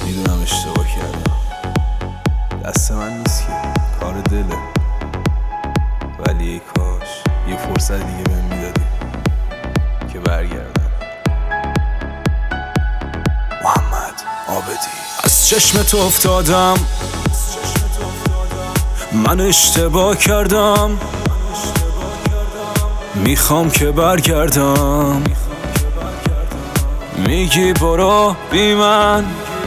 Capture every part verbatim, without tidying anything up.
میدونم اشتباه کردم، دست من نیست که، کار دله. ولی ای کاش یه فرصت دیگه بهم میدادی که برگردم. محمد عابدی. از چشم تو افتادم، من اشتباه کردم، میخوام که برگردم. میگی برو بی من،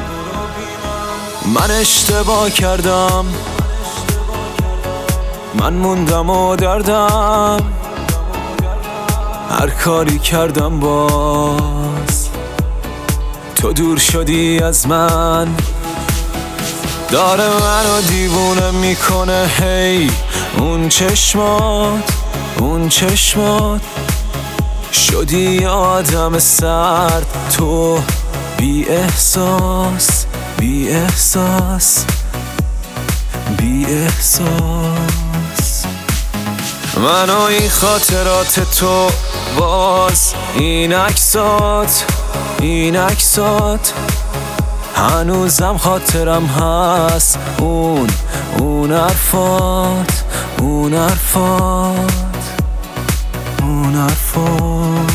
من اشتباه کردم، من موندم و دردم، هر کاری کردم باز تو دور شدی از من. داره منو دیوونه میکنه هی اون چشمات، اون چشمات. شدی آدم سرد تو، بی احساس، بی احساس، بی احساس. من و این خاطرات تو، باز این عکسات، این عکسات. هنوزم خاطرم هست اون، اون حرفات، اون حرفات، اون حرفات.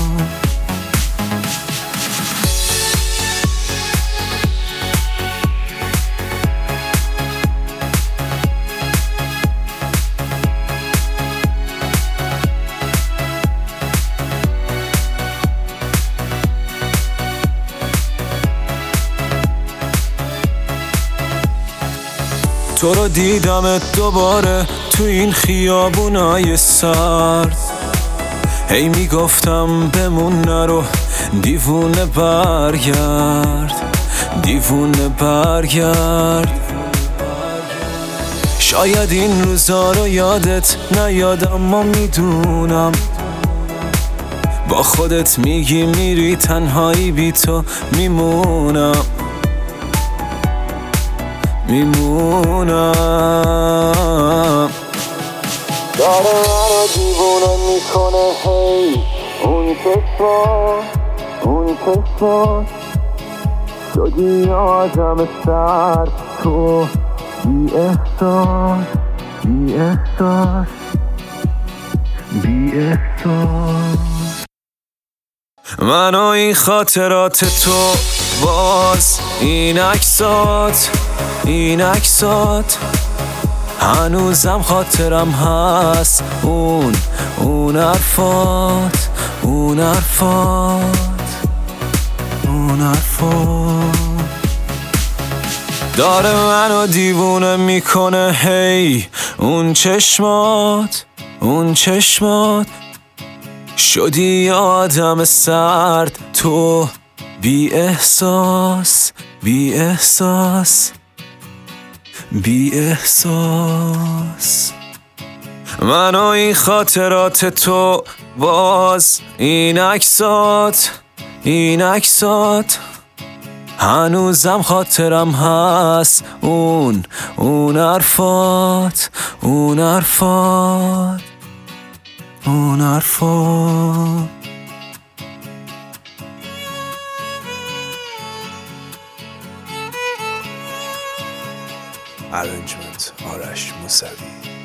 تو رو دیدمت دوباره تو این خیابونای سرد، هی میگفتم بمون نرو، دیوونه برگرد، دیوونه برگرد. شاید این روزا رو یادت نیاد، اما میدونم با خودت میگی میری تنهایی، بی تو میمونم، میمونم. داره منو دیوونه میکنه هی اون چشمات، اون چشمات. شدی آدم سرد تو، بی احساس، بی احساس، بی احساس. من و این خاطرات تو، باز این عکسات، این عکسات. هنوزم خاطرم هست اون، اون حرفات، اون حرفات، اون حرفات. داره منو دیوونه میکنه هی اون چشمات، اون چشمات. شدی آدم سرد تو، بی احساس، بی احساس، بی احساس. من و این خاطرات تو، باز این عکسات، این عکسات. هنوزم خاطرم هست اون، اون حرفات، اون حرفات، اون حرفات. Arrangement آرش موسوی.